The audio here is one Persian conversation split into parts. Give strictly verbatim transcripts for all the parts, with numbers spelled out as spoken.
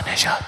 نژاد.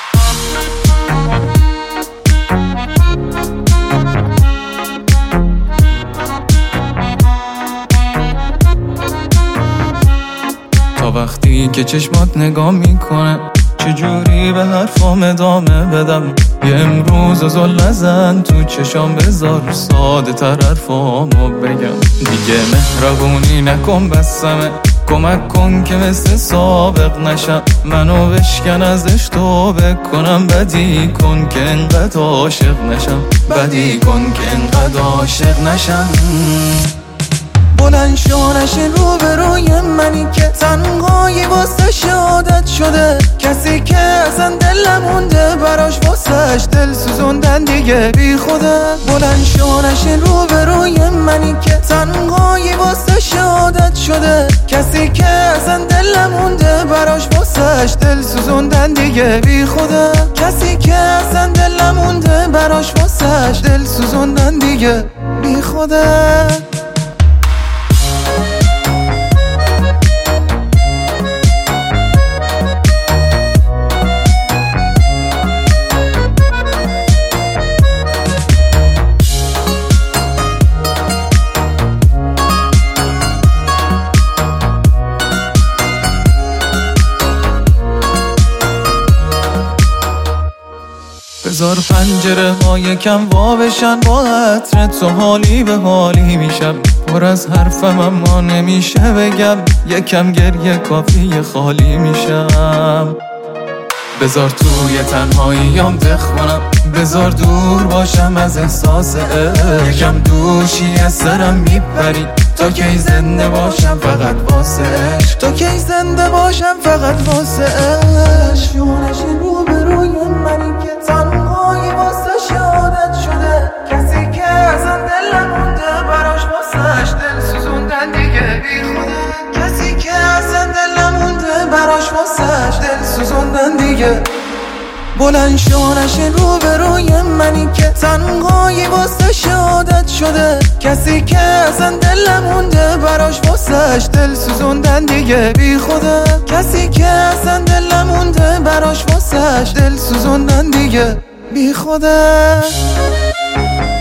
تا وقتی که چشمات نگاه میکنه چجوری به حرفام ادامه بدم، یه امروز زل نزن تو چشام، بذار ساده تر حرفامو بگم. دیگه مهربونی نکن بسمه، کمک کن که مثل سابق نشم، منو بشکن ازش توبه کنم. بدی کن که انقدر عاشق نشم، بدی کن که انقدر عاشق نشم. بلند شو نشین رو به روی منی که تنهایی واسه شادت شده، کسی که اصلا دلم مونده براش واسهش دل سوزوندن دیگه بی خوده. بلند شو نشین رو به روی منی که تنهایی واسه شادت شده، کسی که اصلا دلم مونده براش واسهش دل سوزوندن دیگه بی خوده. کسی که اصلا دلم مونده براش واسهش دل سوزوندن دیگه بی خوده. بذار پنجره ها یکم وا بشن، با عطر تو حالی به حالی میشم. پر از حرفم اما نمیشه بگم، یکم گریه کافی خالی میشم. بذار توی تنهاییام بخونم، بذار دور باشم از احساس عشق. یکم دوشی از سرم میپری، تا کی زنده باشم فقط واسه عشق. تا کی زنده باشم فقط واسه عشق. نشین رو به روی منی که تنهایی واسه شادت شده، کسی که اصلا دلم مونده براش واسهش دل سوزوندن دیگه بی خوده. کسی که اصلا دلم مونده براش واسهش دل سوزوندن دیگه. بلند شو نشین رو به روی منی که تنهایی واسه شادت شده، کسی که اصلا دلم مونده براش واسهش دل سوزوندن دیگه بی خوده. کسی که اصلا دلم مونده براش واسهش دل سوزوندن دیگه بی خوده.